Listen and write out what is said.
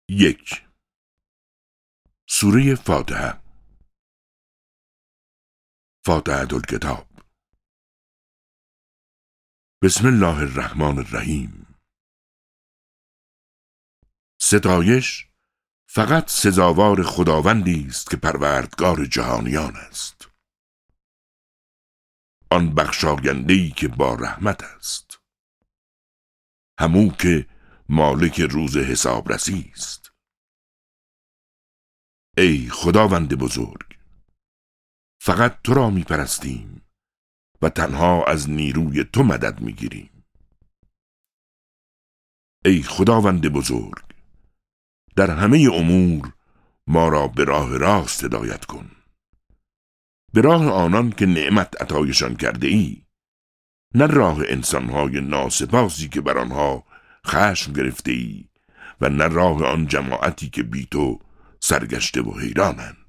1. سوره فاتحه. فاتحة الکتاب. بسم الله الرحمن الرحیم. ستایش فقط سزاوار خداوندی است که پروردگار جهانیان است، آن بخشاینده‌ای که با رحمت است، همو که مالک روز حسابرسی است. ای خداوند بزرگ، فقط تو را می پرستیم و تنها از نیروی تو مدد می گیریم. ای خداوند بزرگ، در همه امور ما را به راه راست هدایت کن، به راه آنان که نعمت عطایشان کرده ای، نه راه انسانهای ناسپاسی که بر آنها خشم گرفته ای و نه راه آن جماعتی که بی تو سرگشته و حیرانند.